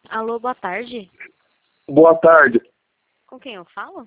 Alô, boa tarde. Boa tarde. Com quem eu falo?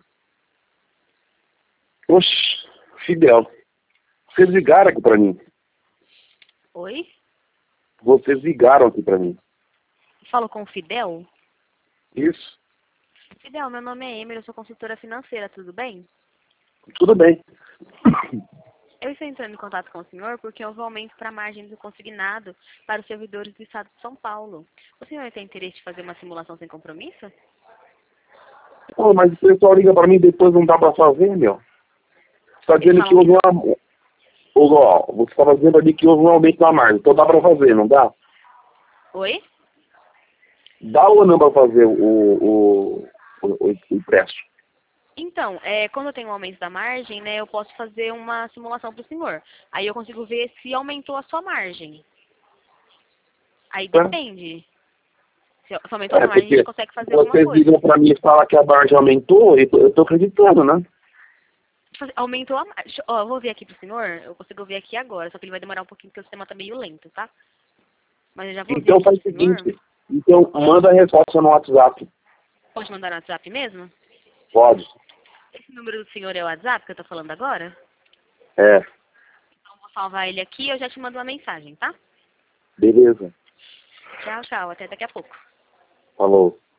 Oxe, Fidel. Vocês ligaram aqui pra mim. Oi? Vocês ligaram aqui pra mim. Falo com o Fidel? Isso. Fidel, meu nome é Emer, eu sou consultora financeira, tudo bem? Tudo bem. Eu estou entrando em contato com o senhor porque houve um aumento para a margem do consignado para os servidores do estado de São Paulo. O senhor tem interesse de fazer uma simulação sem compromisso? Pô, mas o pessoal liga pra mim e depois não dá pra fazer, meu. Você tá Eles dizendo que falam que houve não. uma... Ó, você estava dizendo ali que houve um aumento na margem. Então dá pra fazer, não dá? Oi? Dá ou não pra fazer o empréstimo? Então, quando eu tenho um aumento da margem, né, eu posso fazer uma simulação para o senhor. Aí eu consigo ver se aumentou a sua margem. Aí Tá? depende. Se aumentou a É, sua margem, a gente porque consegue fazer alguma vocês coisa. ligam pra mim e falam que a margem aumentou e eu tô acreditando, né? Aumentou a margem. Ó, eu vou ver aqui pro senhor. Eu consigo ver aqui agora, só que ele vai demorar um pouquinho porque o sistema tá meio lento, tá? Mas eu já vou ver Então aqui faz o pro senhor. seguinte. Então manda a resposta no WhatsApp. Pode mandar no WhatsApp mesmo? Pode. Esse número do senhor é o WhatsApp que eu tô falando agora? É. Então vou salvar ele aqui e eu já te mando uma mensagem, tá? Beleza. Tchau, tchau. Até daqui a pouco. Falou.